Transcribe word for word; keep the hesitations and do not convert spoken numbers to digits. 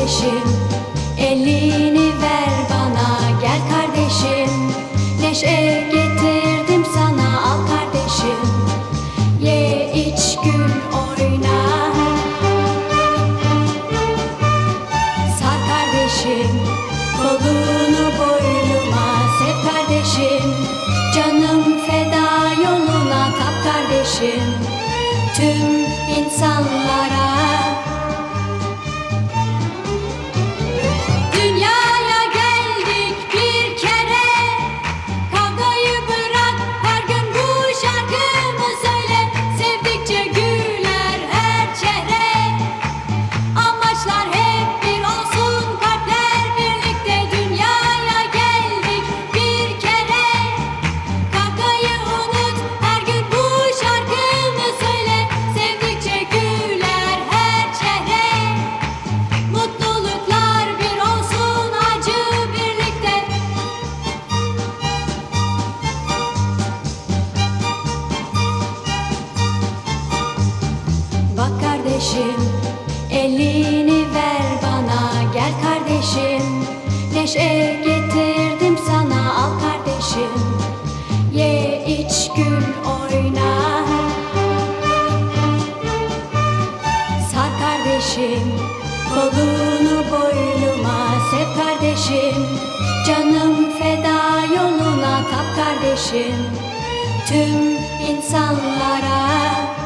kardeşim, elini ver bana, gel kardeşim. Neşe getirdim sana, al kardeşim. Ye, iç, gül, oyna. Sar kardeşim, kolunu boynuma, sev kardeşim. Canım feda yoluna, tap kardeşim. Tüm insanlara dünyaya geldik bir kere, kavgayı bırak, her gün bu şarkımı söyle. Sevdikçe güler her çehre, amaçlar hep bir olsun, kalpler birlikte. Dünyaya geldik bir kere, kavgayı unut, her gün bu şarkımı söyle. Sevdikçe güler her çehre, mutluluklar bir olsun, acı birlikte. Bak kardeşim, elini ver bana, gel kardeşim. Neşe getirdim sana, al kardeşim. Ye, iç, gül, oyna. Sar kardeşim, kolunu boynuma, sev kardeşim. Canım feda yoluna, tap kardeşim. Tüm insanlara